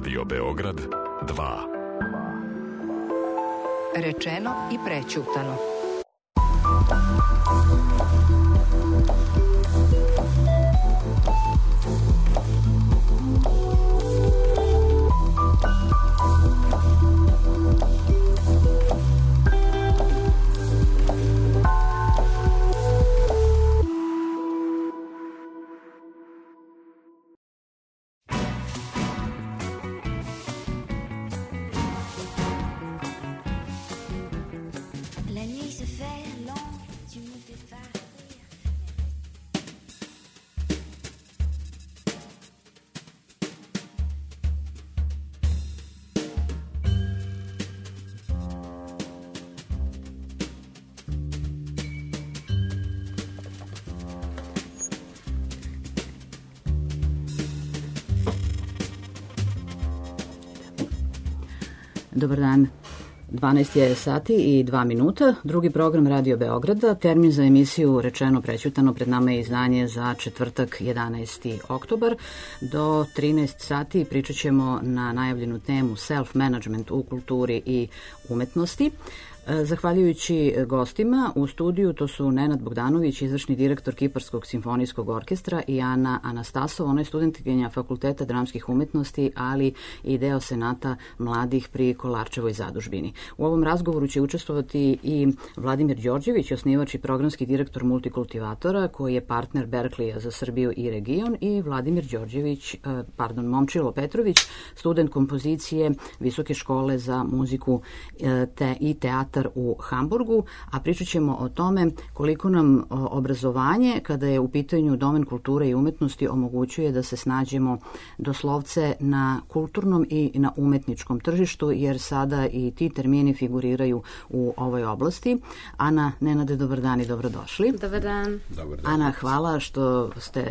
Radio Beograd 2. Rečeno i prećutano. Dobar dan. 12 je sati i 2 minuta. Drugi program Radio Beograda. Termin za emisiju Rečeno prećutano pred nama je izdanje za četvrtak 11. oktobar. Do 13 sati pričat ćemo na najavljenu temu self-management u kulturi i umetnosti. Zahvaljujući gostima u studiju, to su Nenad Bogdanović, izvršni direktor Kiparskog simfonijskog orkestra, i Ana Anastasov, ona je studentkinja Fakulteta dramskih umetnosti, ali i deo Senata mladih pri Kolarčevoj zadužbini. U ovom razgovoru će učestvovati i Vladimir Đorđević, osnivač i programski direktor Multikultivatora, koji je partner Berkleya za Srbiju i region, i Vladimir Đorđević, Momčilo Petrović, student kompozicije Visoke škole za muziku i teatr u Hamburgu, a pričat ćemo o tome koliko nam obrazovanje, kada je u pitanju domen kulture i umetnosti, omogućuje da se snađemo doslovce na kulturnom i na umetničkom tržištu, jer sada i ti termini figuriraju u ovoj oblasti. Ana, Nenade, dobar dan i dobrodošli. Dobar dan. Dobar dan. Ana, hvala što ste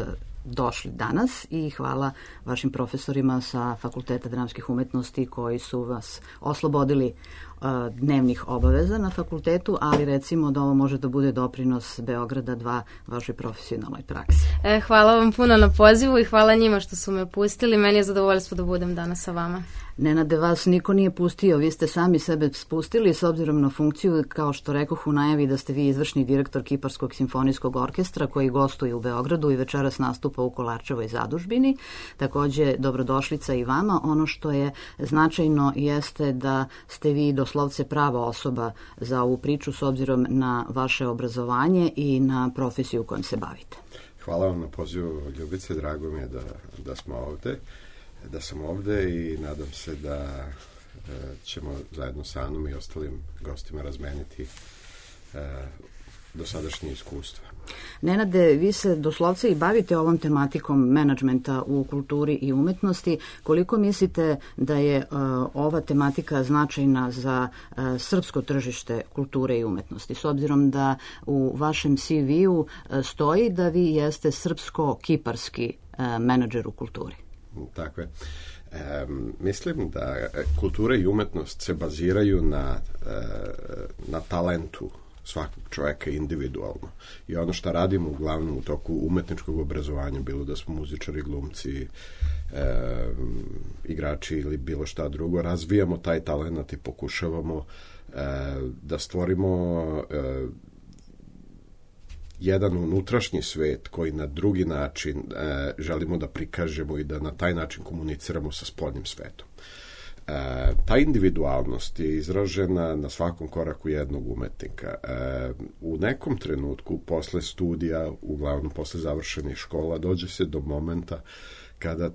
došli danas i hvala vašim profesorima sa Fakulteta dramskih umetnosti koji su vas oslobodili dnevnih obaveza na fakultetu, ali recimo da ovo može da bude doprinos Beograda 2 vašoj profesionalnoj praksi. Hvala vam puno na pozivu i hvala njima što su me pustili. Meni je zadovoljstvo da budem danas sa vama. Nenade, vas niko nije pustio, vi ste sami sebe spustili s obzirom na funkciju, kao što rekoh u najavi, da ste vi izvršni direktor Kiparskog simfonijskog orkestra koji gostuje u Beogradu i večeras nastupa u Kolarčevoj zadužbini. Takođe, dobrodošlica i vama. Ono što je značajno jeste da ste vi doslovce prava osoba za ovu priču s obzirom na vaše obrazovanje i na profesiju kojom se bavite. Hvala vam na pozivu, Ljubice, drago mi je da smo ovde. Da sam ovde i nadam se da ćemo zajedno sa Anom i ostalim gostima razmeniti dosadašnje iskustva. Nenade, vi se doslovce i bavite ovom tematikom menadžmenta u kulturi i umetnosti. Koliko mislite da je ova tematika značajna za srpsko tržište kulture i umetnosti? S obzirom da u vašem CV-u stoji da vi jeste srpsko-kiparski menadžer u kulturi. Tako je. Mislim da kultura i umetnost se baziraju na talentu svakog čoveka individualno. I ono što radimo uglavnom u toku umetničkog obrazovanja, bilo da smo muzičari, glumci, igrači ili bilo šta drugo, razvijamo taj talent i pokušavamo da stvorimo jedan unutrašnji svet koji na drugi način želimo da prikažemo i da na taj način komuniciramo sa spoljnim svetom. Ta individualnost je izražena na svakom koraku jednog umetnika. U nekom trenutku, posle studija, uglavnom posle završenih škola, dođe se do momenta kada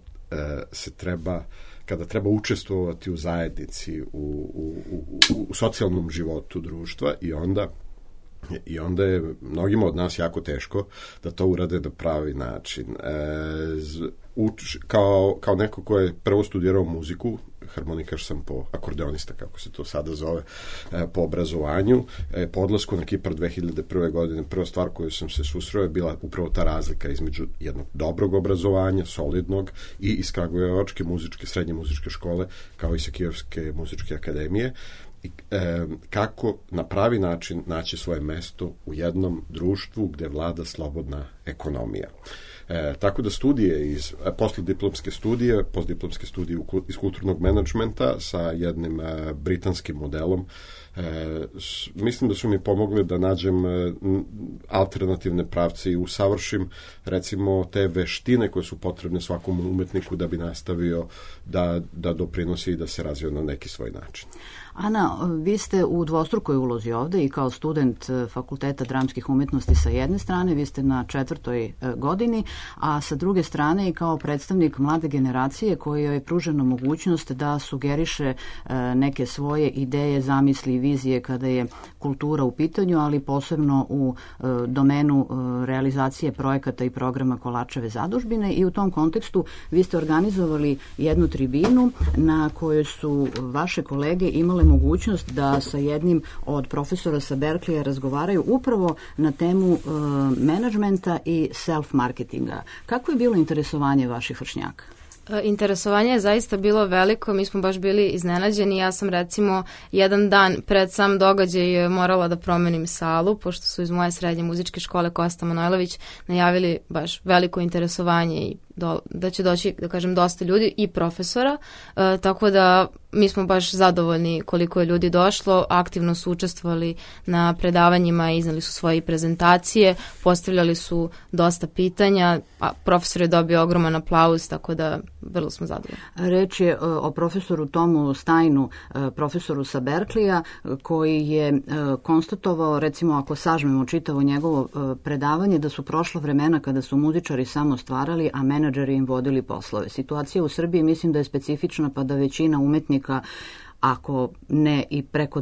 treba učestvovati u zajednici, u socijalnom životu društva, i onda je mnogima od nas jako teško da to urade na pravi način. Kao neko ko je prvo studirao muziku, harmonikaš sam akordeonista, kako se to sada zove, po obrazovanju, po odlasku na Kipar 2001. godine, prva stvar koju sam se susreo je bila upravo ta razlika između jednog dobrog obrazovanja, solidnog, i iz Kragujevačke srednje muzičke škole, kao i sa Kijevske muzičke akademije, kako na pravi način naći svoje mesto u jednom društvu gde vlada slobodna ekonomija. Tako da studije postdiplomske studije iz kulturnog menadžmenta sa jednim britanskim modelom, mislim da su mi pomogli da nađem alternativne pravce i usavršim recimo te veštine koje su potrebne svakom umetniku da bi nastavio da doprinosi i da se razvija na neki svoj način. Ana, vi ste u dvostrukoj ulozi ovde i kao student Fakulteta dramskih umetnosti sa jedne strane, vi ste na 4. godini, a sa druge strane i kao predstavnik mlade generacije kojoj je pružena mogućnost da sugeriše neke svoje ideje, zamisli i vizije kada je kultura u pitanju, ali posebno u domenu realizacije projekata i programa Kolačeve zadužbine, i u tom kontekstu vi ste organizovali jednu tribinu na kojoj su vaše kolege imale mogućnost da sa jednim od profesora sa Berkleya razgovaraju upravo na temu menadžmenta i self-marketinga. Kako je bilo interesovanje vaših vršnjaka? Interesovanje je zaista bilo veliko, mi smo baš bili iznenađeni. Ja sam recimo jedan dan pred sam događaj morala da promenim salu, pošto su iz moje srednje muzičke škole Kosta Manojlović najavili baš veliko interesovanje i da će doći, da kažem, dosta ljudi i profesora, tako da mi smo baš zadovoljni koliko je ljudi došlo, aktivno su učestvovali na predavanjima, iznali su svoje prezentacije, postavljali su dosta pitanja, a profesor je dobio ogroman aplauz, tako da vrlo smo zadovoljni. Reč je o profesoru Tomu Steinu, profesoru sa Berkleya, koji je konstatovao, recimo ako sažmemo čitavo njegovo predavanje, da su prošla vremena kada su muzičari samo stvarali, a menadžeri im vodili poslove. Situacija u Srbiji mislim da je specifična, pa da većina umetnika, ako ne i preko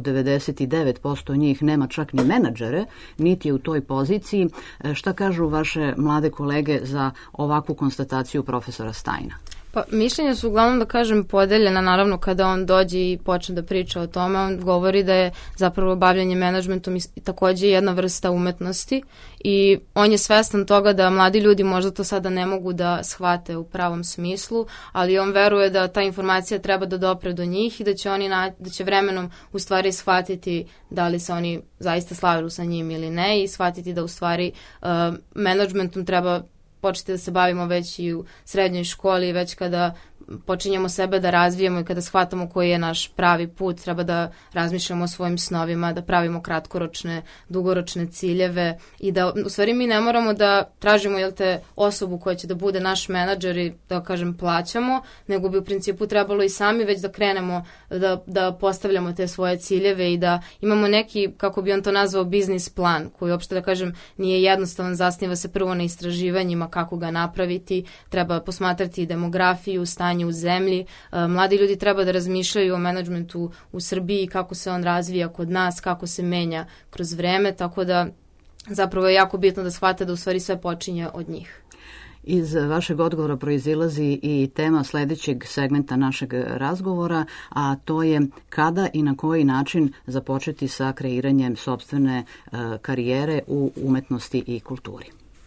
99% njih, nema čak ni menadžere, niti je u toj poziciji. Šta kažu vaše mlade kolege za ovakvu konstataciju profesora Steina? Pa mišljenja su uglavnom, da kažem, podeljena. Naravno, kada on dođe i počne da priča o tome, on govori da je zapravo bavljanje menadžmentom i takođe jedna vrsta umetnosti i on je svestan toga da mladi ljudi možda to sada ne mogu da shvate u pravom smislu, ali on veruje da ta informacija treba da dopre do njih i da će vremenom u stvari shvatiti da li se oni zaista slažu sa njim ili ne i shvatiti da u stvari menadžmentom treba početi da se bavimo već i u srednjoj školi, već kada počinjemo sebe da razvijemo i kada shvatamo koji je naš pravi put, treba da razmišljamo o svojim snovima, da pravimo kratkoročne, dugoročne ciljeve i da u stvari mi ne moramo da tražimo osobu koja će da bude naš menadžer i da kažem plaćamo, nego bi u principu trebalo i sami već da krenemo da postavljamo te svoje ciljeve i da imamo neki, kako bi on to nazvao, biznis plan koji uopšte, da kažem, nije jednostavan, zasniva se prvo na istraživanjima kako ga napraviti, treba posmatrati demografiju, stanje u zemlji. Mladi ljudi treba da razmišljaju o menadžmentu u Srbiji, kako se on razvija kod nas, kako se menja kroz vreme, tako da zapravo je jako bitno da shvate da u stvari sve počinje od njih. Iz vašeg odgovora proizilazi i tema sledećeg segmenta našeg razgovora, a to je kada i na koji način započeti sa kreiranjem sopstvene karijere u umetnosti i kulturi.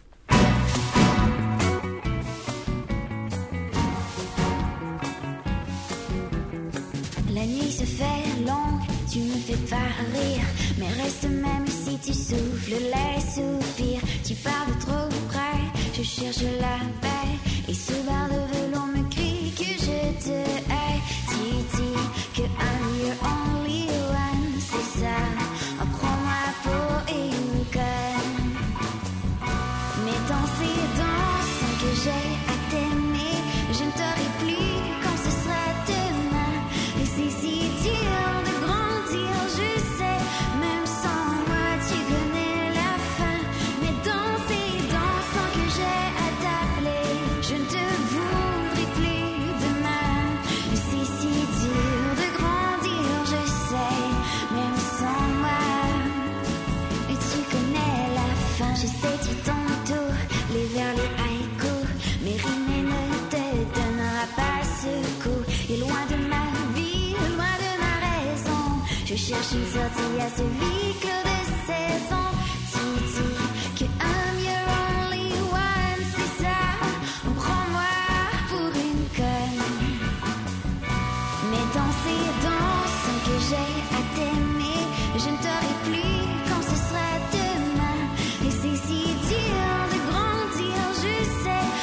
La nuit se fait longue, tu me fais pas rire, mais reste même si tu souffles les soupirs. Tu parles trop près, je cherche la paix, et sous barre de velours me crie que je te hais. Tu dis que I'm your only one, c'est ça, prends-moi pour une conne. Mais danser sans que j'ai à t'aimer, je ne t'aurai plus quand ce sera demain. Et c'est si dur de grandir, je sais, même sans moi tu connais la fin. Mais danser sans que j'ai à t'appeler, je ne te voudrais plus demain. Et c'est si dur de grandir, je sais, même sans moi. Et tu connais la fin. J'essaie du tantôt, les vers, les haïkus, mais rimes ne te donnera pas ce coup. Et loin de ma vie, loin de ma raison, je cherche une sortie à ce huis clos de saison. Tu dis que I'm your only one, c'est ça, prends-moi pour une conne. Mais danser sans que j'ai à t'aimer, je ne t'aurai plus quand ce sera demain. Et c'est si dur de grandir, je sais,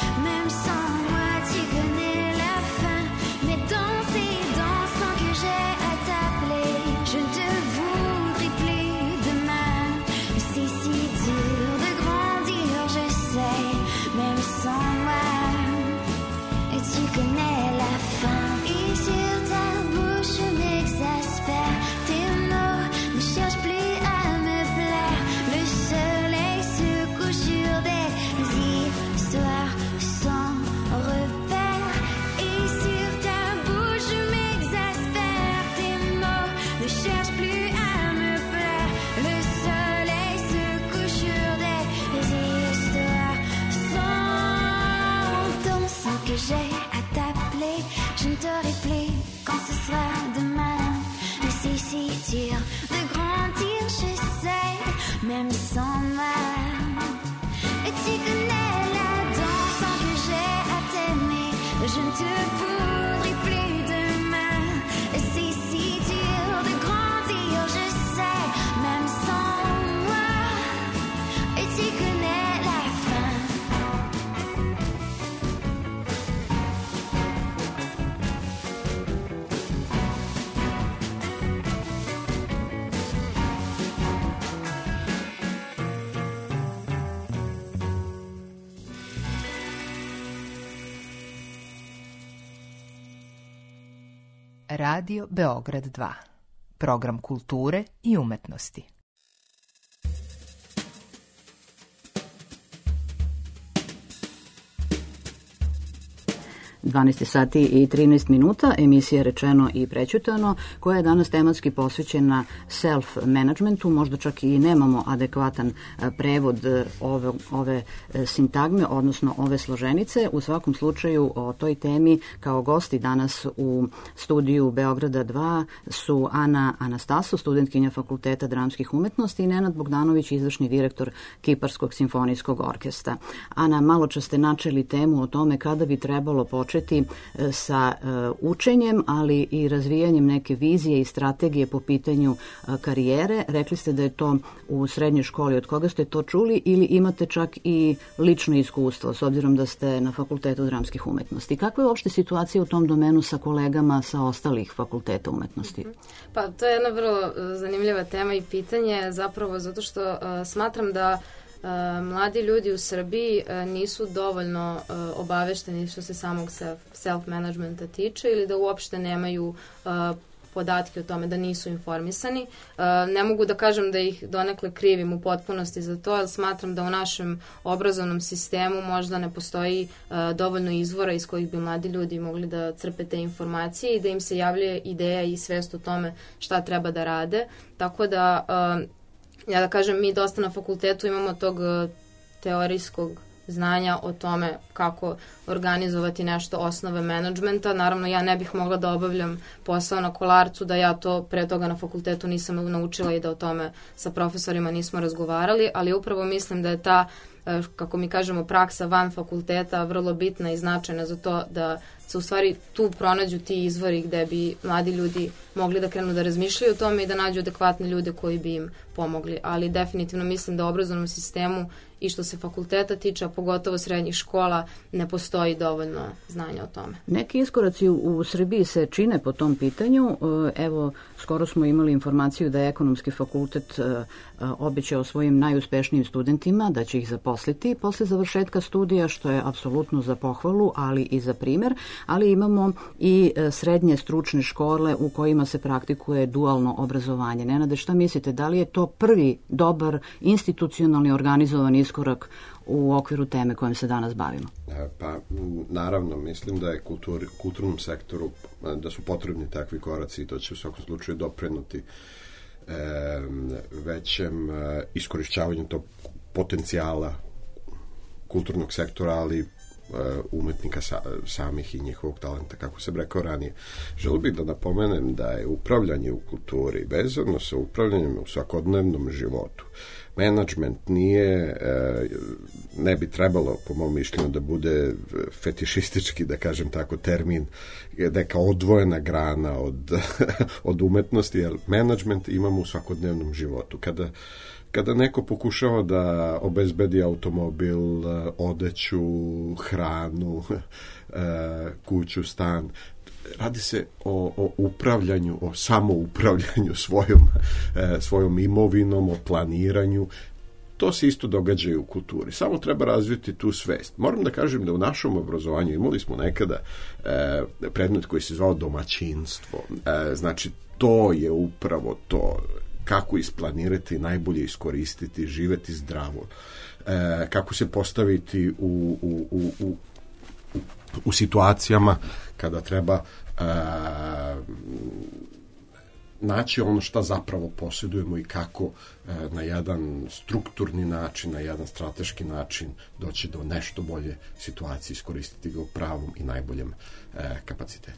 de grandir, j'essaie, même sans mal. Et tu connais la danse que j'ai à t'aimer, je ne te pourrai plus demain. Et c'est si dur de grandir, je sais, même sans moi. Et tu connais la fin. Radio Beograd 2. Program kulture i umetnosti. 12 sati i 13 minuta, emisija Rečeno i prećutano, koja je danas tematski posvećena self-managementu, možda čak i nemamo adekvatan prevod ove sintagme, odnosno ove složenice. U svakom slučaju o toj temi kao gosti danas u studiju Beograda 2 su Ana Anastaso, studentkinja Fakulteta dramskih umetnosti, i Nenad Bogdanović, izvršni direktor Kiparskog simfonijskog orkestra. Ana, malo čas ste načeli temu o tome kada bi trebalo početi sa učenjem, ali i razvijanjem neke vizije i strategije po pitanju karijere. Rekli ste da je to u srednjoj školi. Od koga ste to čuli ili imate čak i lično iskustvo, s obzirom da ste na Fakultetu dramskih umetnosti? Kakva je uopšte situacija u tom domenu sa kolegama sa ostalih fakulteta umetnosti? Pa to je jedna vrlo zanimljiva tema i pitanje, zapravo zato što smatram da mladi ljudi u Srbiji nisu dovoljno obavešteni što se samog self-managementa tiče, ili da uopšte nemaju podatke o tome, da nisu informisani. Ne mogu da kažem da ih donekle krivim u potpunosti za to, jer smatram da u našem obrazovnom sistemu možda ne postoji dovoljno izvora iz kojih bi mladi ljudi mogli da crpe te informacije i da im se javlja ideja i svest o tome šta treba da rade. Tako da ja da kažem, mi dosta na fakultetu imamo tog teorijskog znanja o tome kako organizovati nešto, osnove menadžmenta. Naravno, ja ne bih mogla da obavljam posao na Kolarcu da ja to pre toga na fakultetu nisam naučila i da o tome sa profesorima nismo razgovarali, ali upravo mislim da je ta, kako mi kažemo, praksa van fakulteta vrlo bitna i značajna za to da se u stvari tu pronađu ti izvori gde bi mladi ljudi mogli da krenu da razmišljaju o tome i da nađu adekvatne ljude koji bi im pomogli. Ali definitivno mislim da u obrazovnom sistemu i što se fakulteta tiče, a pogotovo srednjih škola, ne postoji dovoljno znanja o tome. Neki iskoraci u Srbiji se čine po tom pitanju. Evo, skoro smo imali informaciju da je Ekonomski fakultet obećao svojim najuspešnijim studentima da će ih zaposliti posle završetka studija, što je apsolutno za pohvalu, ali i za primer. Ali imamo i srednje stručne škole u kojima se praktikuje dualno obrazovanje. Nenade, šta mislite, da li je to prvi dobar institucionalni organizovan iskorak u okviru teme kojom se danas bavimo? Pa, naravno, mislim da je kulturnom sektoru, da su potrebni takvi koraci i to će u svakom slučaju doprinuti većem iskorišćavanju tog potencijala kulturnog sektora, ali umetnika samih i njihovog talenta, kako sam rekao ranije. Želio bih da napomenem da je upravljanje u kulturi vezano sa upravljanjem u svakodnevnom životu. Menadžment ne bi trebalo, po mom mišljenju, da bude fetišistički, da kažem tako, termin, neka odvojena grana od umetnosti, jer menadžment imamo u svakodnevnom životu. Kada neko pokušava da obezbedi automobil, odeću, hranu, kuću, stan, radi se o upravljanju, o samoupravljanju svojom imovinom, o planiranju. To se isto događa i u kulturi. Samo treba razviti tu svest. Moram da kažem da u našem obrazovanju imali smo nekada predmet koji se zvao domaćinstvo. Znači, to je upravo to. Kako isplanirati, najbolje iskoristiti, živeti zdravo, kako se postaviti u situacijama kada treba naći ono šta zapravo posjedujemo i kako na jedan strukturni način, na jedan strateški način doći do nešto bolje situacije, iskoristiti ga u pravom i najboljem kapacitetu.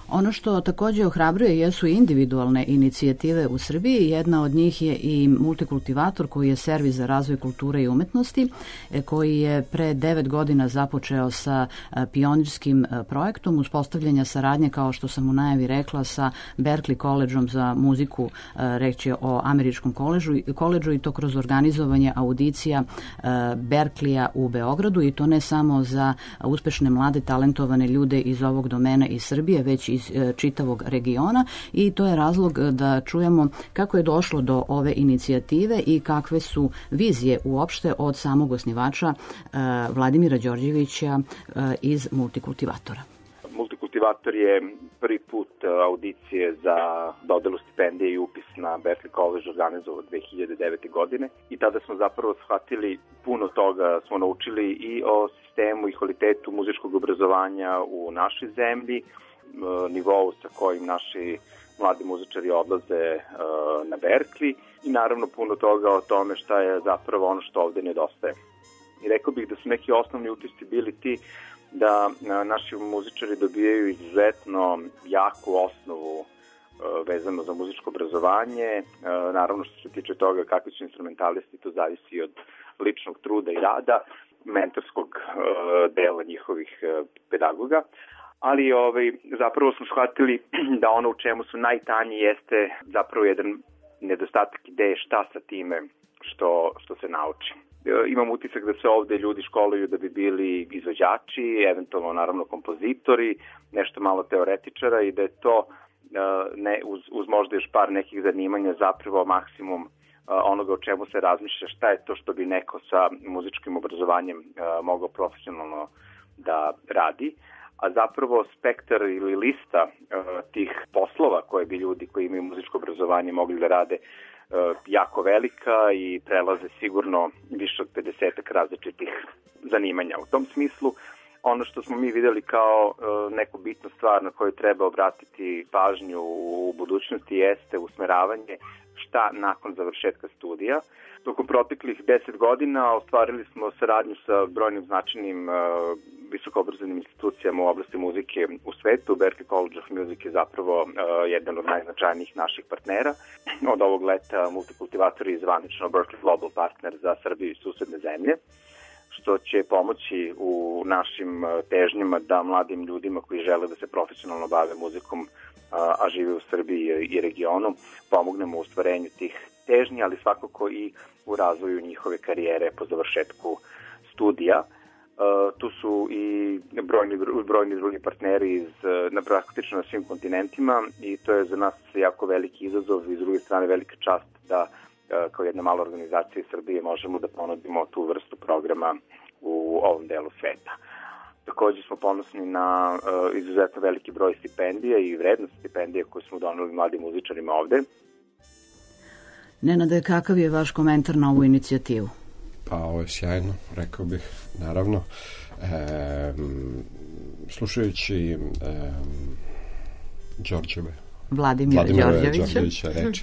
Ono što takođe ohrabruje jesu individualne inicijative u Srbiji. Jedna od njih je i Multikultivator, koji je servis za razvoj kulture i umetnosti, koji je pre 9 godina započeo sa pionirskim projektom uspostavljanja saradnje, kao što sam u najavi rekla, sa Berklee Collegeom za muziku, reč je o američkom koledžu, i to kroz organizovanje audicija Berkleya u Beogradu, i to ne samo za uspešne mlade talentovane ljude iz ovog domena iz Srbije, već iz čitavog regiona, i to je razlog da čujemo kako je došlo do ove inicijative i kakve su vizije uopšte od samog osnivača Vladimira Đorđevića iz Multikultivatora. Multikultivator je prvi put audicije za dodelu stipendije i upis na Berklee College organizovao 2009. godine, i tada smo zapravo shvatili puno toga, smo naučili i o sistemu i kvalitetu muzičkog obrazovanja u našoj zemlji, nivou sa kojim naši mladi muzičari odlaze na Berklee, i naravno puno toga o tome šta je zapravo ono što ovde nedostaje. I rekao bih da su neki osnovni utisci bili ti da naši muzičari dobijaju izuzetno jaku osnovu vezano za muzičko obrazovanje. Naravno, što se tiče toga kakvi su instrumentalisti, to zavisi od ličnog truda i rada, mentorskog dela njihovih pedagoga, ali zapravo smo shvatili da ono u čemu su najtanji jeste zapravo jedan nedostatak ideje šta sa time što se nauči. Imam utisak da se ovde ljudi školuju da bi bili izvođači, eventualno naravno kompozitori, nešto malo teoretičara, i da je to uz možda još par nekih zanimanja zapravo maksimum onoga o čemu se razmišlja, šta je to što bi neko sa muzičkim obrazovanjem mogao profesionalno da radi. A zapravo spektar ili lista tih poslova koje bi ljudi koji imaju muzičko obrazovanje mogli da rade jako velika i prelaze sigurno više od 50 različitih zanimanja. U tom smislu, ono što smo mi videli kao neku bitnu stvar na koju treba obratiti pažnju u budućnosti jeste usmeravanje šta nakon završetka studija. Tokom proteklih 10 godina ostvarili smo saradnju sa brojnim značajnim visokoobrazovnim institucijama u oblasti muzike u svetu. Berklee College of Music je zapravo jedan od najznačajnijih naših partnera. Od ovog leta Multikultivator je zvanično Berklee Global Partner za Srbiju i susedne zemlje, što će pomoći u našim težnjama da mladim ljudima koji žele da se profesionalno bave muzikom, a žive u Srbiji i regionu, pomognemo u ostvarenju tih težnji, ali svakako i u razvoju njihove karijere po završetku studija. Tu su i brojni drugi partneri praktično na svim kontinentima, i to je za nas jako veliki izazov i s druge strane velika čast da kao jedna mala organizacija iz Srbije možemo da ponudimo tu vrstu programa u ovom delu sveta. Takođe smo ponosni na izuzetno veliki broj stipendija i vrednost stipendija koje smo doneli mladim muzičarima ovde. Nenade, kakav je vaš komentar na ovu inicijativu? Pa ovo je sjajno, rekao bih, naravno. Slušajući Vladimira Đorđevića reči,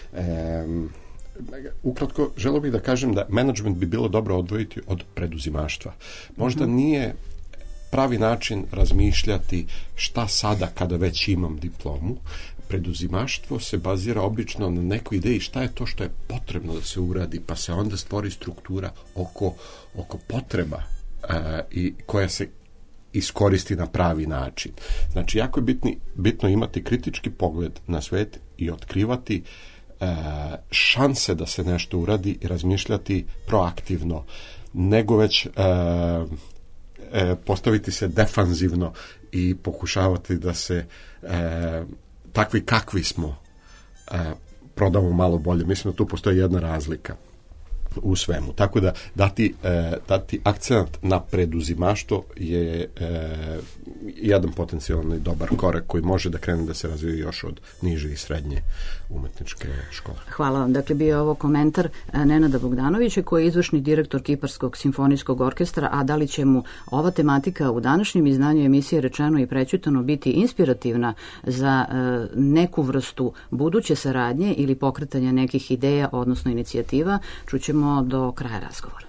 ukratko, želeo bih da kažem da menadžment bi bilo dobro odvojiti od preduzimaštva. Možda nije pravi način razmišljati šta sada kada već imam diplomu. Preduzimaštvo se bazira obično na nekoj ideji šta je to što je potrebno da se uradi, pa se onda stvori struktura oko potreba i koja se iskoristi na pravi način. Znači, jako je bitno imati kritički pogled na svet i otkrivati šanse da se nešto uradi i razmišljati proaktivno, nego već postaviti se defanzivno i pokušavati da se takvi kakvi smo prodamo malo bolje. Mislim da tu postoji jedna razlika u svemu. Tako da dati akcent na preduzimaštvo je jedan potencijalno dobar korak koji može da krene da se razvije još od niže i srednje umetničke škole. Hvala vam. Dakle, bio je ovo komentar Nenada Bogdanovića, koji je izvršni direktor Kiparskog simfonijskog orkestra, a da li će mu ova tematika u današnjem izdanju emisije Rečeno i prećutano biti inspirativna za neku vrstu buduće saradnje ili pokretanja nekih ideja, odnosno inicijativa, čućemo do kraja razgovora.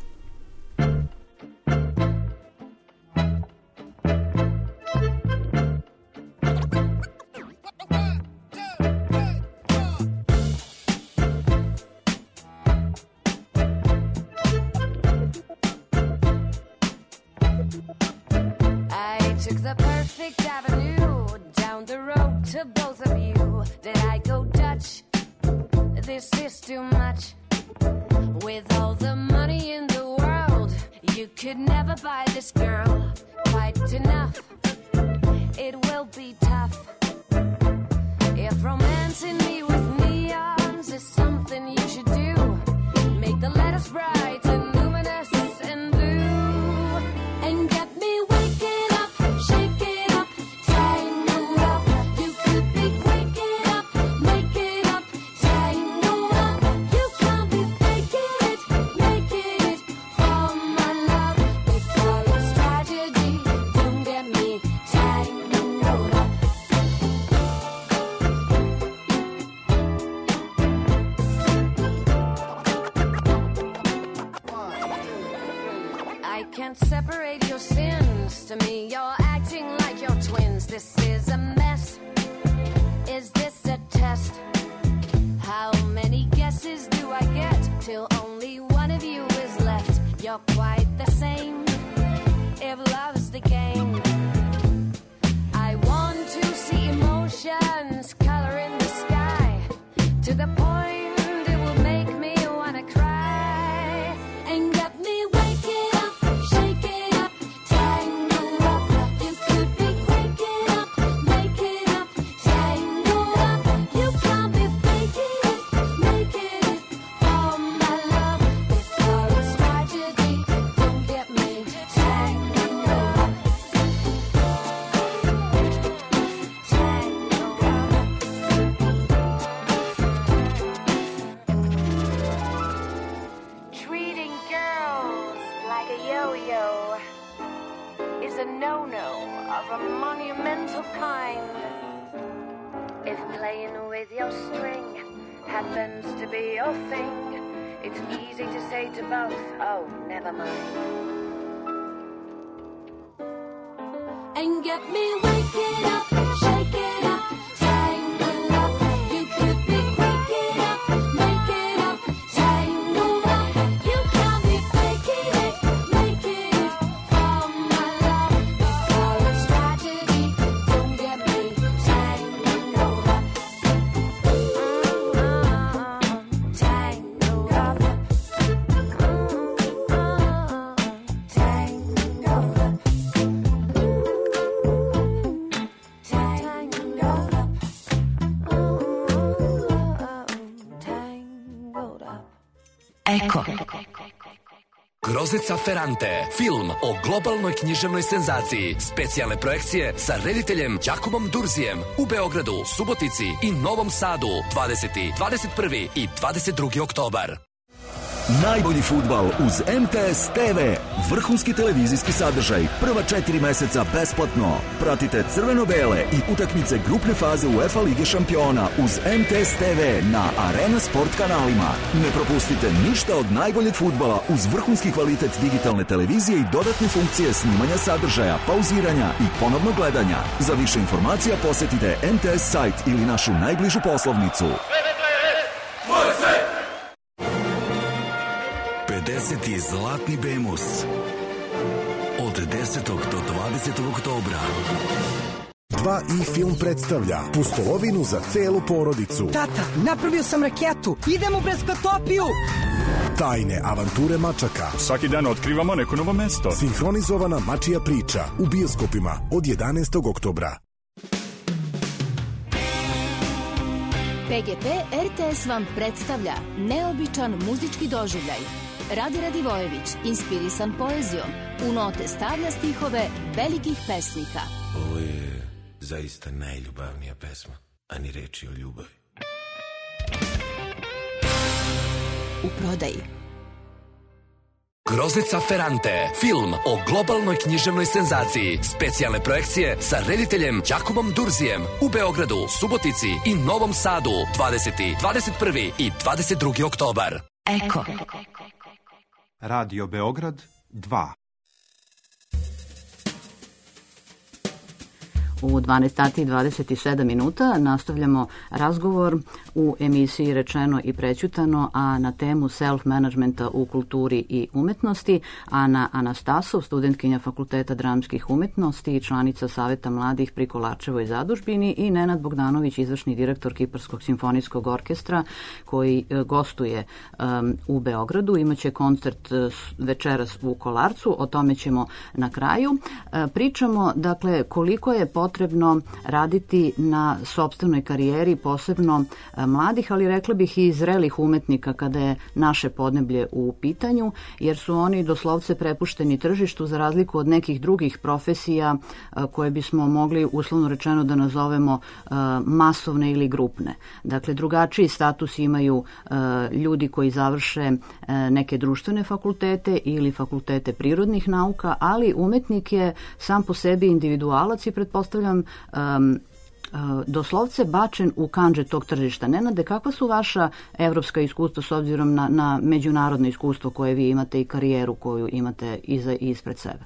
Fifth Avenue, down the road to both of you. Did I go Dutch? This is too much. With all the money in the world, you could never buy this girl quite enough. It will be tough. If romancing me with neons is something you should do, make the letters bright and luminous and blue, and get me waking up, shaking up, tangled up. You could be waking up, making up, tangled up. You can't be faking it, making it for my love. Before it's tragedy, don't get me tangled up. I can't separate your sins. To me, you're acting like you're twins. This is a mess. Is this a test? How many guesses do I get till only one of you is left? You're quite the same. If love's the game, I want to see emotions color in the sky to the point it will make me wanna cry and get me waking up, shaking up, tangled up. You could be waking up, making up, tangled up. You can't be faking it, making it for my love. Before it's tragedy, don't get me tangled up. Tangled up. Treating girls like a yo-yo is a no-no of a monumental kind. If playing with your string happens to be your thing, it's easy to say to both, oh, never mind. And get me waking up, shaking up, tangled up. You could be waking up, making up, tangled up. You can't be faking it, making it for my love. Before it's tragedy, don't get me tangled up. Tangled up. Tangled up. Eko. Grozica Ferrante, film o globalnoj književnoj senzaciji, specijalne projekcije sa rediteljem Jakubom Durzijem u Beogradu, Subotici i Novom Sadu 20., 21. i 22. oktobar. Najbolji fudbal uz MTS TV. Vrhunski televizijski sadržaj. Prva 4 meseca besplatno. Pratite crveno-bele i utakmice grupne faze UEFA Lige šampiona uz MTS TV na Arena Sport kanalima. Ne propustite ništa od najboljeg fudbala uz vrhunski kvalitet digitalne televizije i dodatne funkcije snimanja sadržaja, pauziranja i ponovnog gledanja. Za više informacija posetite MTS sajt ili našu najbližu poslovnicu. 50. Zlatni Bemus od 10. do 20. oktobra. 2i Film predstavlja Pustolovinu za celu porodicu. Tata, napravio sam raketu. Idemo u Breskotopiju. Tajne avanture mačaka. Svaki dan otkrivamo neko novo mesto. Sinhronizovana mačija priča u bioskopima od 11. oktobra. PGP RTS vam predstavlja neobičan muzički doživljaj. Rade Radivojević, inspirisan poezijom, u note stavlja stihove velikih pesnika. Ovo je zaista najljubavnija pesma, a ni reči o ljubavi. U prodaji. Grozica Ferrante, film o globalnoj književnoj senzaciji, specijalne projekcije sa rediteljem Jakubom Durzijem u Beogradu, Subotici i Novom Sadu 20., 21. i 22. oktobar. Eko. Radio Beograd 2. U 12 sati i 27 minuta nastavljamo razgovor u emisiji Rečeno i prećutano, a na temu self-managementa u kulturi i umetnosti. Ana Anastasov, studentkinja Fakulteta dramskih umetnosti i članica Saveta mladih pri Kolarčevoj zadužbini, i Nenad Bogdanović, izvršni direktor Kiparskog simfonijskog orkestra, koji gostuje u Beogradu. Imaće koncert večeras u Kolarcu, o tome ćemo na kraju. Pričamo, dakle, koliko je potrebno raditi na sopstvenoj karijeri, posebno mladih, ali rekla bih i zrelih umetnika kada je naše podneblje u pitanju, jer su oni doslovce prepušteni tržištu za razliku od nekih drugih profesija koje bismo mogli uslovno rečeno da nazovemo masovne ili grupne. Dakle, drugačiji status imaju ljudi koji završe neke društvene fakultete ili fakultete prirodnih nauka, ali umetnik je sam po sebi individualac i pretpostavljam doslovce bačen u kandže tog tržišta. Nenade, kakva su vaša evropska iskustva s obzirom na međunarodno iskustvo koje vi imate i karijeru koju imate iza i ispred sebe?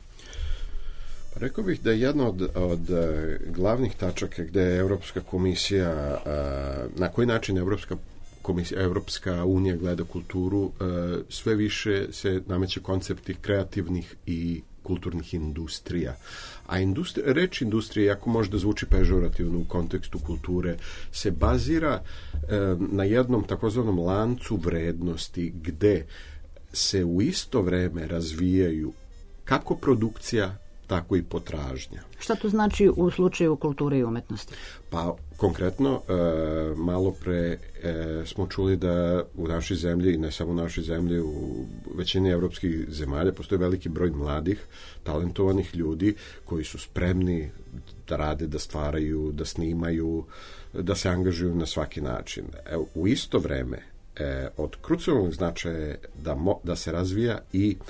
Rekao bih da je jedna od glavnih tačaka gde je Evropska komisija, na koji način Evropska unija gleda kulturu, sve više se nameće koncepti kreativnih i kulturnih industrija. A reč industrija, iako možda zvuči pežorativno u kontekstu kulture, se bazira na jednom takozvanom lancu vrednosti gde se u isto vreme razvijaju kako produkcija, tako i potražnja. Šta to znači u slučaju kulture i umetnosti? Pa konkretno, malo pre smo čuli da u našoj zemlji, ne samo u našoj zemlji, u većini evropskih zemalja postoji veliki broj mladih, talentovanih ljudi koji su spremni da rade, da stvaraju, da snimaju, da se angažuju na svaki način. U isto vreme, od krucijalnog značaja je da se razvija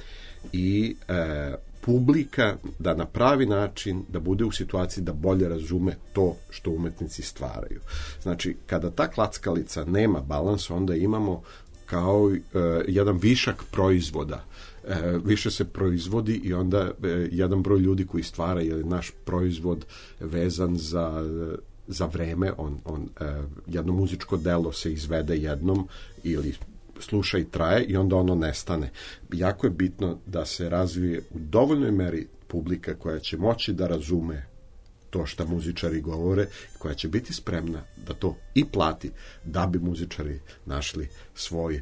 i publika, da na pravi način da bude u situaciji da bolje razume to što umetnici stvaraju. Znači, kada ta klackalica nema balans, onda imamo kao jedan višak proizvoda. Više se proizvodi i onda jedan broj ljudi koji stvara, jer je naš proizvod vezan za vreme, jedno muzičko delo se izvede jednom ili sluša i traje i onda ono nestane. Jako je bitno da se razvije u dovoljnoj meri publika koja će moći da razume to što muzičari govore, koja će biti spremna da to i plati da bi muzičari našli svoj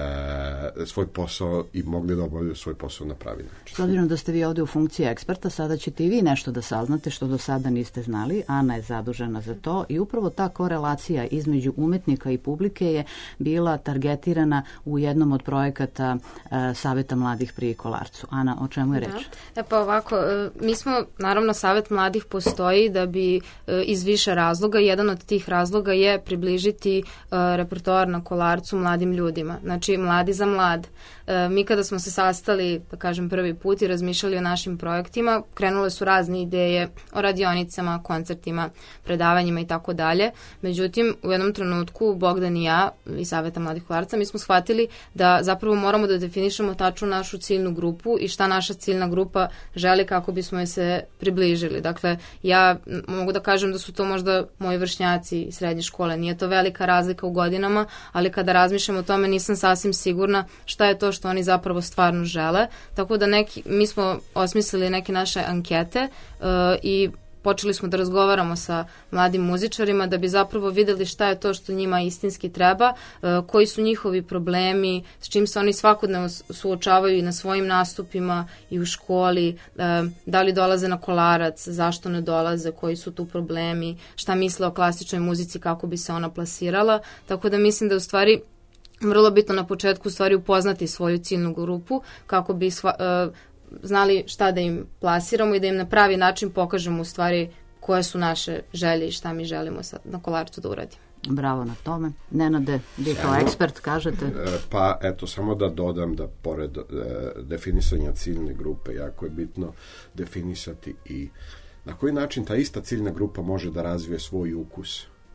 posao i mogli da obavljaju svoj posao na pravi način. S obzirom da ste vi ovdje u funkciji eksperta, sada ćete i vi nešto da saznate što do sada niste znali. Ana je zadužena za to i upravo ta korelacija između umetnika i publike je bila targetirana u jednom od projekata Saveta mladih pri Kolarcu. Ana, o čemu je reč? Pa ovako, mi smo, naravno, Savet mladih postoji da bi iz više razloga, jedan od tih razloga je približiti repertoar na Kolarcu mladim ljudima. Znači, mladi za mlad. Mi kada smo se sastali, da kažem, prvi put i razmišljali o našim projektima, krenule su razne ideje o radionicama, koncertima, predavanjima i tako dalje. Međutim, u jednom trenutku Bogdan i ja iz Saveta mladih Kolarca, mi smo shvatili da zapravo moramo da definišemo tačno našu ciljnu grupu i šta naša ciljna grupa želi kako bismo je se približili. Dakle, ja mogu da kažem da su to možda moji vršnjaci iz srednje škole. Nije to velika razlika u godinama, ali kada razmišljam o tome nisam sasvim sigurna šta je to što oni zapravo stvarno žele. Tako da mi smo osmislili neke naše ankete i počeli smo da razgovaramo sa mladim muzičarima da bi zapravo videli šta je to što njima istinski treba, koji su njihovi problemi, s čim se oni svakodnevno suočavaju i na svojim nastupima i u školi, da li dolaze na Kolarac, zašto ne dolaze, koji su tu problemi, šta misle o klasičnoj muzici, kako bi se ona plasirala. Tako da mislim da u stvari vrlo bitno na početku u stvari upoznati svoju ciljnu grupu kako bi znali šta da im plasiramo i da im na pravi način pokažemo u stvari koje su naše želje i šta mi želimo na Kolarcu da uradimo. Bravo na tome. Nenade, vi kao ekspert kažete? Pa eto, samo da dodam da pored definisanja ciljne grupe jako je bitno definisati i na koji način ta ista ciljna grupa može da razvije svoj ukus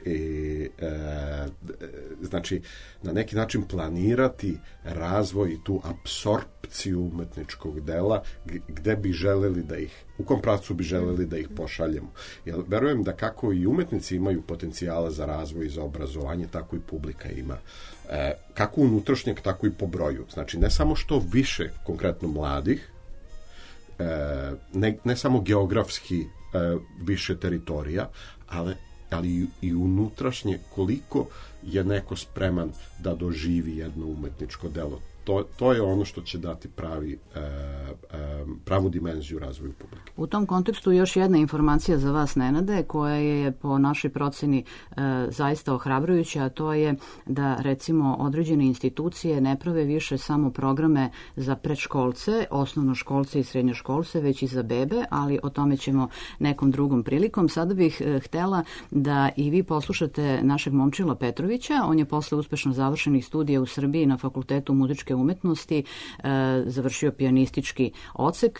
i znači na neki način planirati razvoj i tu apsorpciju umetničkog dela gde bi želeli da ih, u kom pravcu bi želeli da ih pošaljemo. Jer verujem da kako i umetnici imaju potencijala za razvoj i za obrazovanje, tako i publika ima. Kako unutrašnjeg, tako i po broju. Znači ne samo što više konkretno mladih, ne samo geografski više teritorija, ali i unutrašnje koliko je neko spreman da doživi jedno umetničko delo. To je ono što će dati pravu dimenziju razvoju publike. U tom kontekstu još jedna informacija za vas, Nenade, koja je po našoj proceni zaista ohrabrujuća, a to je da recimo određene institucije ne prave više samo programe za predškolce, osnovnoškolce i srednjoškolce, već i za bebe, ali o tome ćemo nekom drugom prilikom. Sada bih htela da i vi poslušate našeg Momčila Petrovića. On je posle uspešno završenih studija u Srbiji na Fakultetu muzičke umetnosti završio pijanistički odsek,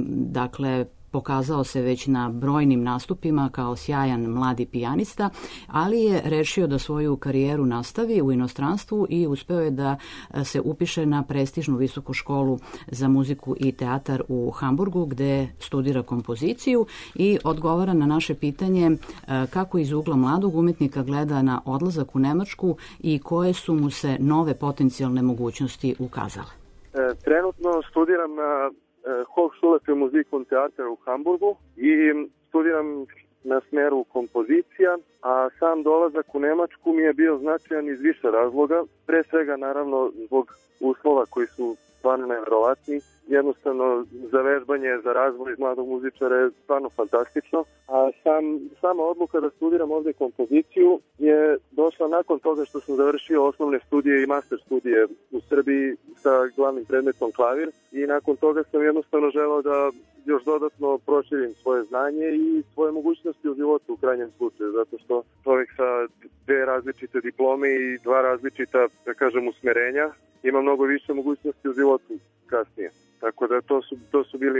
dakle pokazao se već na brojnim nastupima kao sjajan mladi pijanista, ali je rešio da svoju karijeru nastavi u inostranstvu i uspeo je da se upiše na prestižnu visoku školu za muziku i teatar u Hamburgu, gde studira kompoziciju i odgovara na naše pitanje kako iz ugla mladog umetnika gleda na odlazak u Nemačku i koje su mu se nove potencijalne mogućnosti ukazale. Trenutno studiram na Hochschule für Musik und Theater u Hamburgu i studiram na smeru kompozicija, a sam dolazak u Nemačku mi je bio značajan iz više razloga. Pre svega, naravno, zbog uslova koji su stvarno nevjerovatni. Jednostavno, za vežbanje, za razvoj mladog muzičara je stvarno fantastično. A sama odluka da studiram ovdje kompoziciju je došla nakon toga što sam završio osnovne studije i master studije u Srbiji sa glavnim predmetom klavir. I nakon toga sam jednostavno želeo da još dodatno proširim svoje znanje i svoje mogućnosti u životu u krajnjem slučaju, zato što čovjek sa dve različite diplome i dva različita, da kažem, usmerenja ima mnogo više mogućnosti u životu kasnije. Tako da to su bili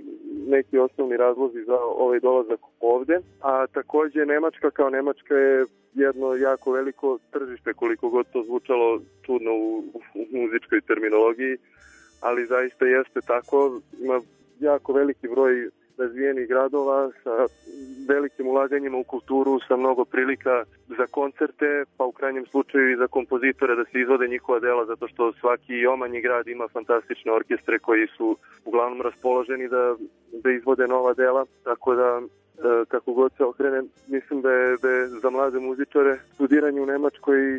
neki osnovni razlozi za ovaj dolazak ovde. A takođe Nemačka kao Nemačka je jedno jako veliko tržište, koliko god to zvučalo čudno u muzičkoj terminologiji, ali zaista jeste tako. Ima jako veliki broj razvijenih gradova sa velikim ulaganjima u kulturu, sa mnogo prilika za koncerte, pa u krajnjem slučaju i za kompozitore da se izvode njihova dela, zato što svaki omanji grad ima fantastične orkestre koji su uglavnom raspoloženi da izvode nova dela, tako da kako god se okrene, mislim da je za mlade muzičare studiranje u Nemačkoj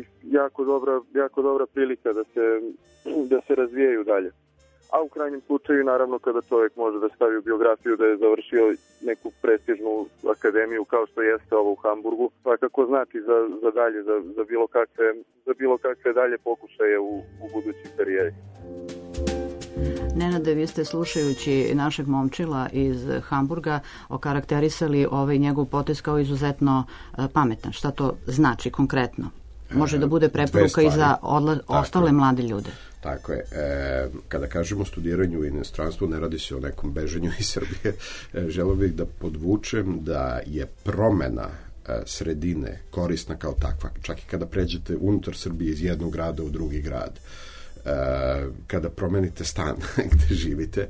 jako dobra prilika da se razvijaju dalje. A u krajnjem slučaju, naravno, kada čovjek može da stavi u biografiju da je završio neku prestižnu akademiju kao što jeste ovo u Hamburgu, svakako znači za dalje, za bilo kakve dalje pokušaje u budućoj karijeri. Nenade, vi ste slušajući našeg Momčila iz Hamburga okarakterisali ovaj njegov potez kao izuzetno pametan. Šta to znači konkretno? Može da bude preporuka i za ostale mlade ljude. Tako je. Kada kažemo studiranju u inostranstvu, ne radi se o nekom bežanju iz Srbije. Želeo bih da podvučem da je promena sredine korisna kao takva. Čak i kada pređete unutar Srbije iz jednog grada u drugi grad, kada promenite stan gde živite,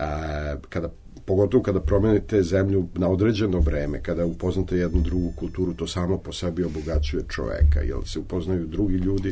pogotovo kada promenite zemlju na određeno vreme, kada upoznate jednu drugu kulturu, to samo po sebi obogaćuje čoveka, jer se upoznaju drugi ljudi,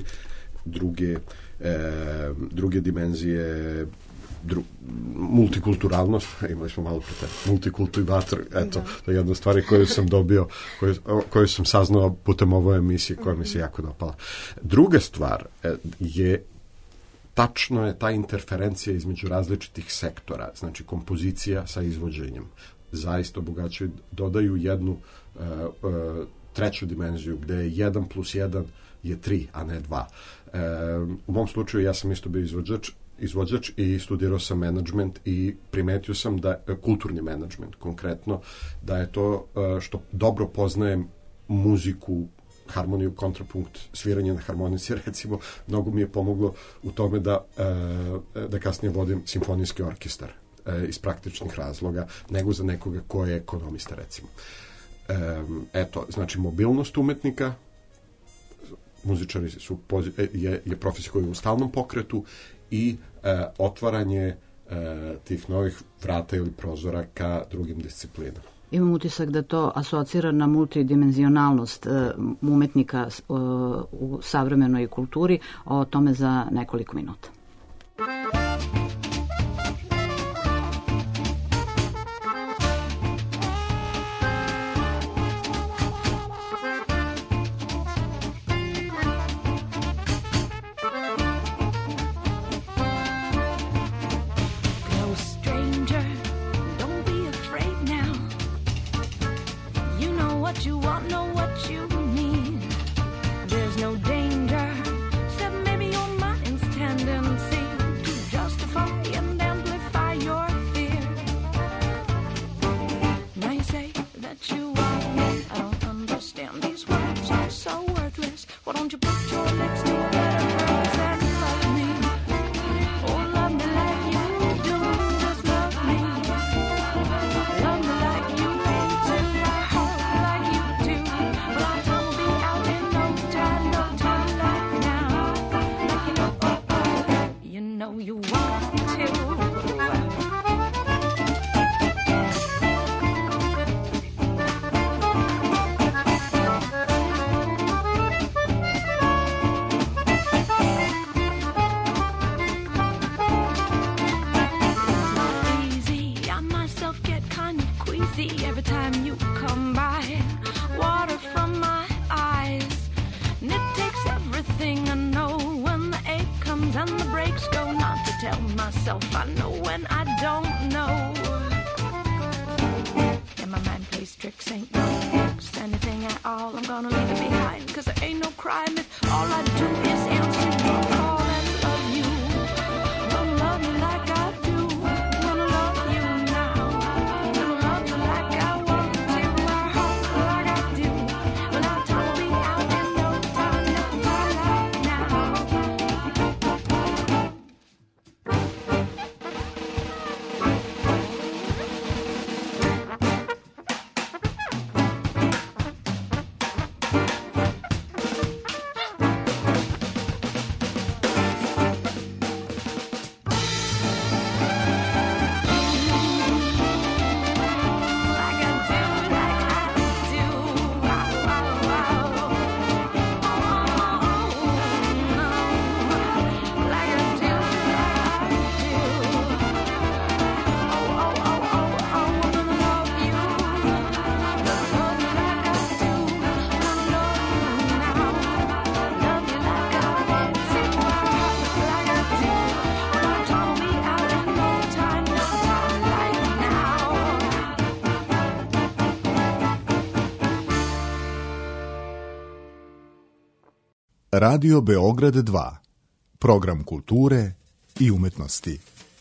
druge dimenzije, multikulturalnost, imali smo malo pre multikultivator, eto, to je jedna stvar koju sam dobio, koju sam saznao putem ove emisije, koja mi se jako dopala. Druga stvar je tačno je ta interferencija između različitih sektora, znači kompozicija sa izvođenjem. Zaista obogaćuju, dodaju jednu treću dimenziju, gde je 1+1 je 3, a ne 2. U mom slučaju ja sam isto bio izvođač i studirao sam menadžment i primetio sam da kulturni menadžment konkretno, da je to što dobro poznajem muziku, harmoniju, kontrapunkt, sviranje na harmonici, recimo, mnogo mi je pomoglo u tome da kasnije vodim simfonijski orkestar iz praktičnih razloga, nego za nekoga ko je ekonomista, recimo. Eto, znači mobilnost umetnika muzičari je profesija koja je u stalnom pokretu i otvaranje tih novih vrata ili prozora ka drugim disciplinama. Imam utisak da to asocira na multidimenzionalnost umetnika u savremenoj kulturi, o tome za nekoliko minuta. Radio Beograd 2. Program kulture i umetnosti.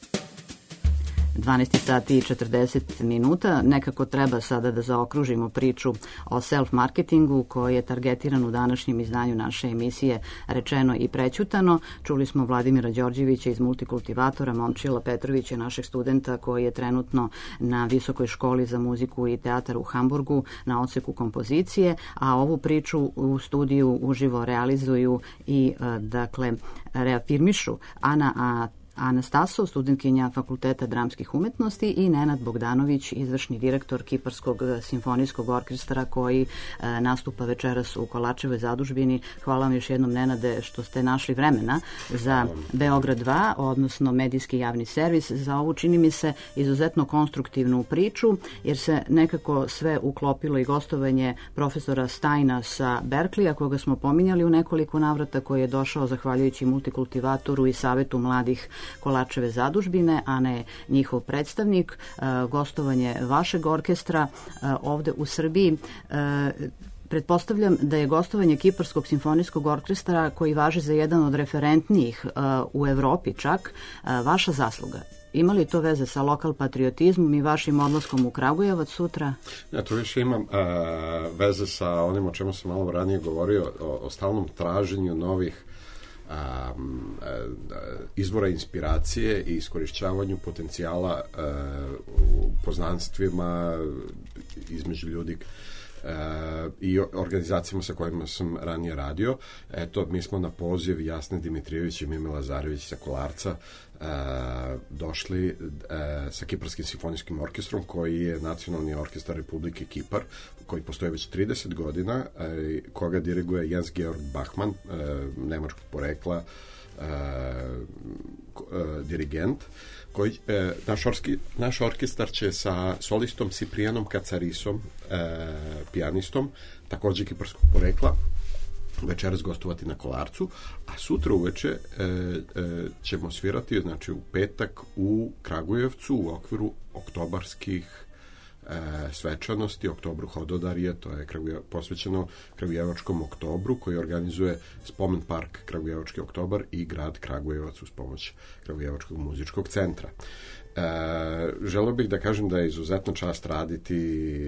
12 sati i 40 minuta. Nekako treba sada da zaokružimo priču o self-marketingu koji je targetiran u današnjem izdanju naše emisije Rečeno i prećutano. Čuli smo Vladimira Đorđevića iz Multikultivatora, Momčila Petrovića, našeg studenta koji je trenutno na Visokoj školi za muziku i teatar u Hamburgu na odseku kompozicije, a ovu priču u studiju uživo realizuju i reafirmišu Ana Stasov, studentkinja Fakulteta dramskih umetnosti, i Nenad Bogdanović, izvršni direktor Kiparskog simfonijskog orkestra koji nastupa večeras u Kolačevoj zadužbini. Hvala vam još jednom, Nenade, što ste našli vremena za Beograd 2, odnosno medijski javni servis, za ovu, čini mi se, izuzetno konstruktivnu priču, jer se nekako sve uklopilo i gostovanje profesora Stajna sa Berkleya, koga smo pominjali u nekoliko navrata, koji je došao zahvaljujući Multikultivatoru i Savetu mladih Kolačeve zadužbine, a ne njihov predstavnik, gostovanje vašeg orkestra ovde u Srbiji. Pretpostavljam da je gostovanje Kiparskog simfonijskog orkestra, koji važi za jedan od referentnijih u Evropi čak, vaša zasluga. Ima li to veze sa lokal patriotizmom i vašim odlaskom u Kragujevac sutra? Ja, to više imam veze sa onim o čemu sam malo ranije govorio, o stalnom traženju novih izvora inspiracije i iskorišćavanju potencijala u poznanstvima između ljudi i organizacijama sa kojima sam ranije radio. Eto, mi smo na poziv Jasne Dimitrijević i Mime Lazarević sa Kolarca došli sa Kiparskim simfonijskim orkestrom, koji je nacionalni orkestar Republike Kipar, koji postoji već 30 godina, koga diriguje Jens Georg Bachmann, nemačkog porekla, dirigent, koji, naš orkestar će sa solistom Ciprijanom Kacarisom, pijanistom, takođe kiparskog porekla, večeras gostovati na Kolarcu, a sutra uveče ćemo svirati, znači u petak u Kragujevcu u okviru oktobarskih svečanosti, Oktobru Hododarije, to je posvećeno Kragujevačkom oktobru, koji organizuje Spomen park Kragujevački oktobar i grad Kragujevac uz pomoć Kragujevačkog muzičkog centra. Želeo bih da kažem da je izuzetna čast raditi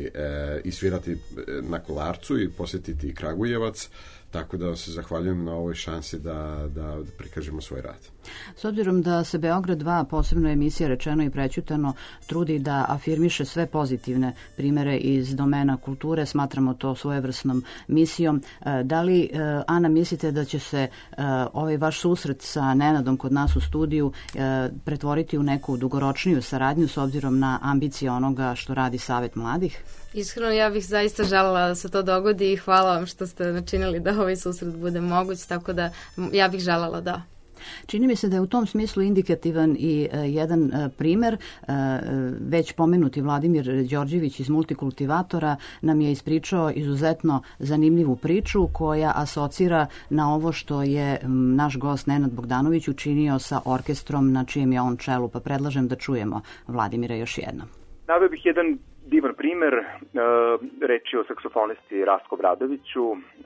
i svirati na Kolarcu i posjetiti Kragujevac, tako da se zahvaljujem na ovoj šansi da prikažemo svoj rad. S obzirom da se Beograd 2, posebno emisija Rečeno i prećutano, trudi da afirmiše sve pozitivne primere iz domena kulture, smatramo to svojevrsnom misijom. Da li, Ana, mislite da će se ovaj vaš susret sa Nenadom kod nas u studiju pretvoriti u neku dugoročniju saradnju s obzirom na ambicije onoga što radi Savet mladih? Iskreno, ja bih zaista želela da se to dogodi i hvala vam što ste načinili da ovaj susret bude moguć, tako da ja bih želela da. Čini mi se da je u tom smislu indikativan i jedan primer. Već pomenuti Vladimir Đorđević iz Multikultivatora nam je ispričao izuzetno zanimljivu priču koja asocira na ovo što je naš gost Nenad Bogdanović učinio sa orkestrom na čijem je on čelu, pa predlažem da čujemo Vladimira još jednom. Naveo bih jedan divan primer, reč je o saksofonisti Rastku Obradoviću,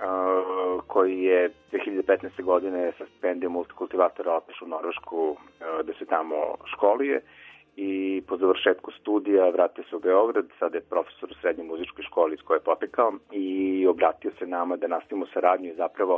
koji je 2015. godine sa stipendijom Multikultivatora otišao u Norvešku da se tamo školuje i po završetku studija vratio se u Beograd, sada je profesor u srednjoj muzičkoj školi iz koje je potekao i obratio se nama da nastavimo saradnju i zapravo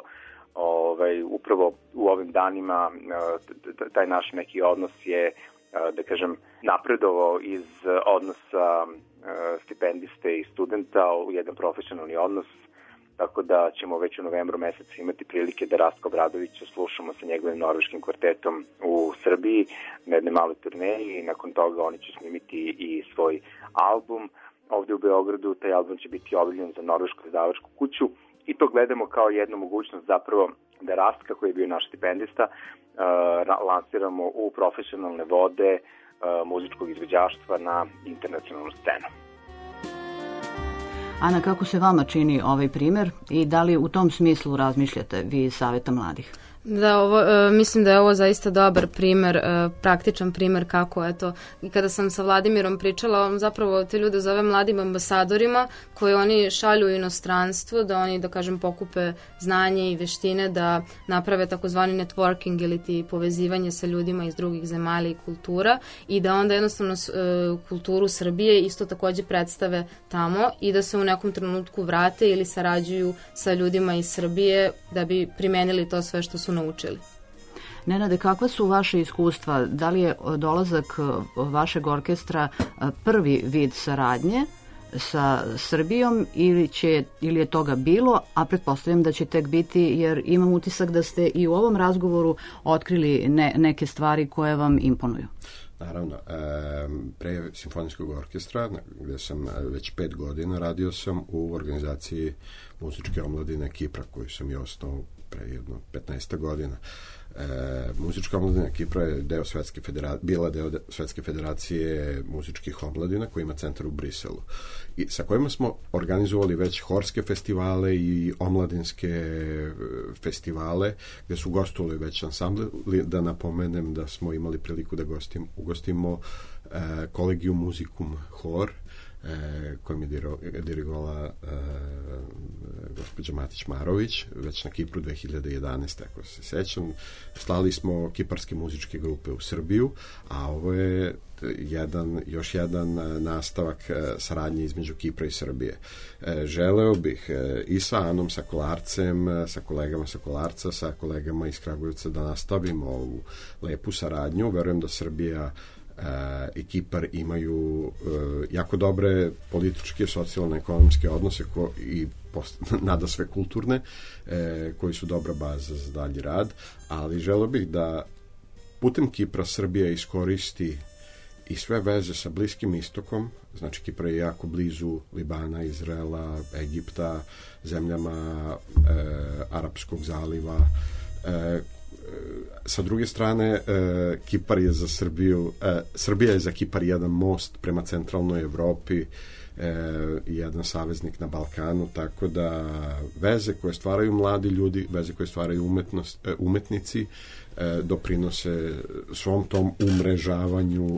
upravo u ovim danima taj naš neki odnos je, da kažem, napredovao iz odnosa stipendiste i studenta u jedan profesionalni odnos, tako da ćemo već u novembru mesecu imati prilike da Rastka Obradovića slušamo sa njegovim norveškim kvartetom u Srbiji na jednoj maloj turneji i nakon toga oni će snimiti i svoj album ovde u Beogradu. Taj album će biti objavljen za norvešku izdavačku kuću i to gledamo kao jednu mogućnost zapravo da Rastka, koji je bio naš stipendista, lansiramo u profesionalne vode muzičkog izvođaštva na internacionalnu scenu. Ana, kako se vama čini ovaj primer i da li u tom smislu razmišljate vi iz Saveta mladih? Da, mislim da je ovo zaista dobar primer, praktičan primer kako, eto, i kada sam sa Vladimirom pričala, on zapravo te ljude zove mladim ambasadorima koje oni šalju u inostranstvo, da oni, da kažem, pokupe znanje i veštine, da naprave takozvani networking ili ti povezivanje sa ljudima iz drugih zemalja i kultura i da onda jednostavno kulturu Srbije isto takođe predstave tamo i da se u nekom trenutku vrate ili sarađuju sa ljudima iz Srbije da bi primenili to sve što su naučili. Nenade, kakva su vaše iskustva? Da li je dolazak vašeg orkestra prvi vid saradnje sa Srbijom ili je toga bilo, a pretpostavljam da će tek biti, jer imam utisak da ste i u ovom razgovoru otkrili neke stvari koje vam imponuju. Naravno, pre simfonijskog orkestra, gde sam već 5 godina, radio sam u organizaciji muzičke omladine Kipra, koju sam i osnovao pre jedno 15 godina. Muzička omladina Kipra je bila deo Svetske federacije muzičkih omladina koji ima centar u Briselu i sa kojima smo organizovali već horske festivale i omladinske festivale gde su gostovali već ansambli. Da napomenem da smo imali priliku da ugostimo Collegium Musicum hor kojim je dirigovala gospođa Matić-Marović već na Kipru 2011. ako se sećam. Slali smo kiparske muzičke grupe u Srbiju, a ovo je još jedan nastavak saradnje između Kipra i Srbije. Želeo bih i sa Anom, sa Kolarcem, sa kolegama sa Kolarca, sa kolegama iz Kragujevca da nastavimo ovu lepu saradnju. Verujem da Srbija i Kipar imaju jako dobre političke, socijalne, ekonomske odnose i nada sve kulturne, koji su dobra baza za dalji rad, ali želeo bih da putem Kipra Srbija iskoristi i sve veze sa Bliskim istokom, znači Kipar je jako blizu Libana, Izraela, Egipta, zemljama Arapskog zaliva. Sa druge strane, Kipar je za Srbiju, Srbija je za Kipar jedan most prema centralnoj Evropi, jedan saveznik na Balkanu, tako da veze koje stvaraju mladi ljudi, veze koje stvaraju umetnici, doprinose svom tom umrežavanju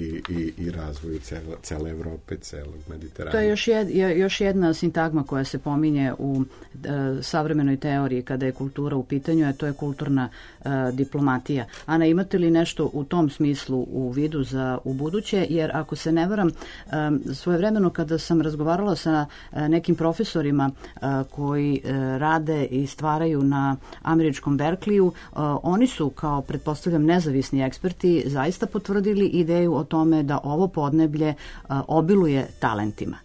i razvoju cele Evrope, celog Mediterana. To je još jedna sintagma koja se pominje u savremenoj teoriji kada je kultura u pitanju, a to je kulturna diplomatija. Ana, imate li nešto u tom smislu u vidu za ubuduće? Jer ako se ne varam, svojevremeno kada sam razgovarala sa nekim profesorima koji rade i stvaraju na američkom Berkeleyu, oni su kao, pretpostavljam, nezavisni eksperti zaista potvrdili ideju o tome da ovo podneblje obiluje talentima.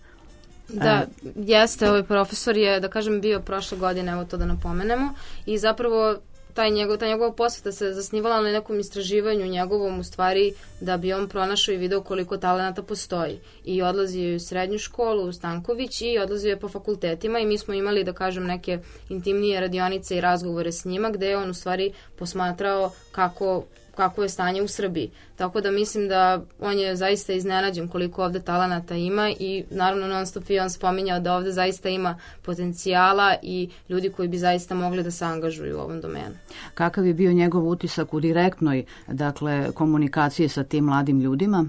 Da, jeste, ovaj profesor je, da kažem, bio prošle godine, evo to da napomenemo, i zapravo ta njegova posveta se zasnivala na nekom istraživanju njegovom, u stvari, da bi on pronašao i video koliko talenata postoji. I odlazio je u srednju školu u Stanković i odlazio je po fakultetima i mi smo imali, da kažem, neke intimnije radionice i razgovore s njima, gde je on u stvari posmatrao kako je stanje u Srbiji. Tako da mislim da on je zaista iznenađen koliko ovde talenata ima i naravno non stop je on spominjao da ovde zaista ima potencijala i ljudi koji bi zaista mogli da se angažuju u ovom domenu. Kakav je bio njegov utisak u direktnoj, dakle, komunikaciji sa tim mladim ljudima?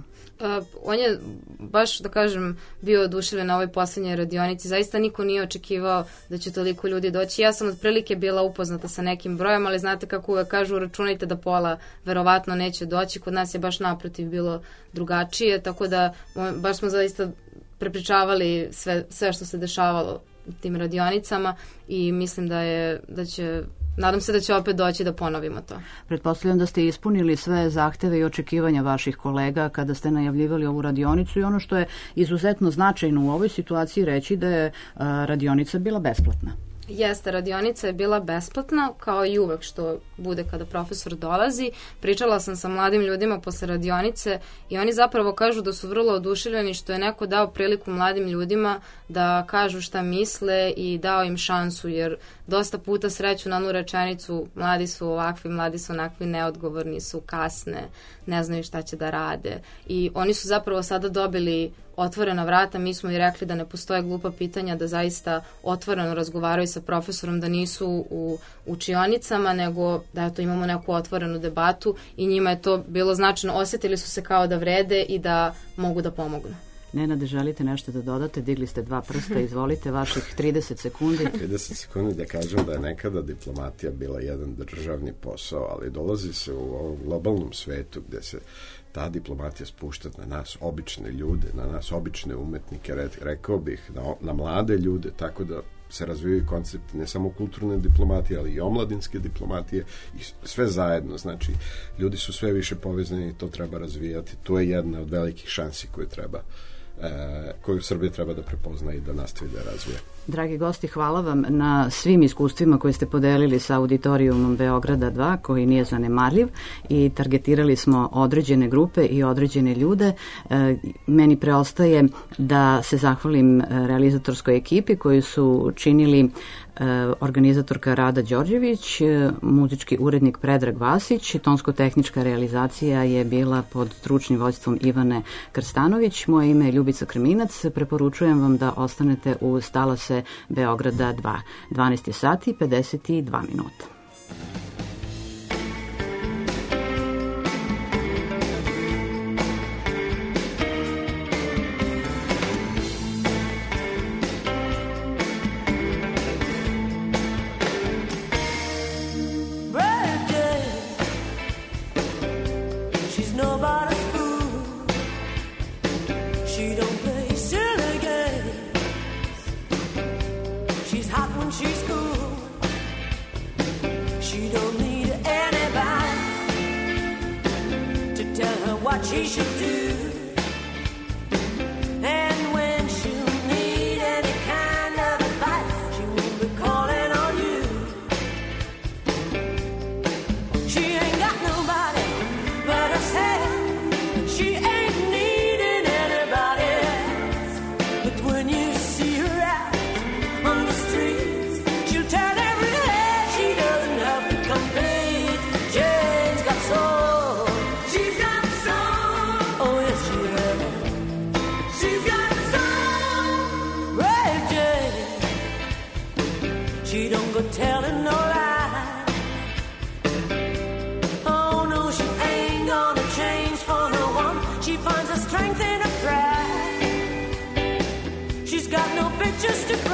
On je baš, da kažem, bio oduševljen na ovoj poslednjoj radionici. Zaista niko nije očekivao da će toliko ljudi doći. Ja sam otprilike bila upoznata sa nekim brojem, ali znate kako uvek kažu, računajte da pola verovatno neće doći. Kod nas je baš naprotiv bilo drugačije, tako da baš smo zaista prepričavali sve što se dešavalo u tim radionicama i mislim da će... Nadam se da će opet doći da ponovimo to. Pretpostavljam da ste ispunili sve zahteve i očekivanja vaših kolega kada ste najavljivali ovu radionicu i ono što je izuzetno značajno u ovoj situaciji reći da je radionica bila besplatna. Jeste, radionica je bila besplatna, kao i uvek što bude kada profesor dolazi. Pričala sam sa mladim ljudima posle radionice i oni zapravo kažu da su vrlo oduševljeni što je neko dao priliku mladim ljudima da kažu šta misle i dao im šansu, jer dosta puta sreću na onu rečenicu mladi su ovakvi, mladi su onakvi, neodgovorni su, kasne, ne znaju šta će da rade. I oni su zapravo sada dobili otvorena vrata, mi smo i rekli da ne postoje glupa pitanja, da zaista otvoreno razgovaraju sa profesorom, da nisu u učionicama, nego da eto, imamo neku otvorenu debatu i njima je to bilo značajno, osjetili su se kao da vrede i da mogu da pomognu. Nenade, želite nešto da dodate? Digli ste 2 prsta, izvolite, vaših 30 sekundi. 30 sekundi da kažem da je nekada diplomatija bila jedan državni posao, ali dolazi se u ovom globalnom svetu gde se ta diplomatija spušta na nas obične ljude, na nas obične umetnike, rekao bih, na mlade ljude, tako da se razvijaju koncepti ne samo kulturne diplomatije, ali i omladinske diplomatije i sve zajedno. Znači, ljudi su sve više povezani i to treba razvijati. To je jedna od velikih šansi koju Srbija treba da prepozna i da nastavi da razvija. Dragi gosti, hvala vam na svim iskustvima koje ste podelili sa auditorijumom Beograda 2, koji nije zanemarljiv, i targetirali smo određene grupe i određene ljude. Meni preostaje da se zahvalim realizatorskoj ekipi koju su činili organizatorka Rada Đorđević, muzički urednik Predrag Vasić, tonsko-tehnička realizacija je bila pod stručnim vođstvom Ivane Krstanović. Moje ime je Ljubica Krminac. Preporučujem vam da ostanete uz talase Beograda 2. 12 sati 52 minuta. She's hot when she's cool. She don't she should do. And when she'll need any kind of advice, she won't be calling on you. She ain't got nobody but herself. She ain't needing anybody else. But when you see her out on the streets, she'll turn every head. She doesn't have to compete. Jane's got soul. She's got soul. Oh yes, she has. She's got soul. Brave Jane. She don't go telling no lies. Oh no, she ain't gonna change for no one. She finds her strength in her pride. She's got no pictures to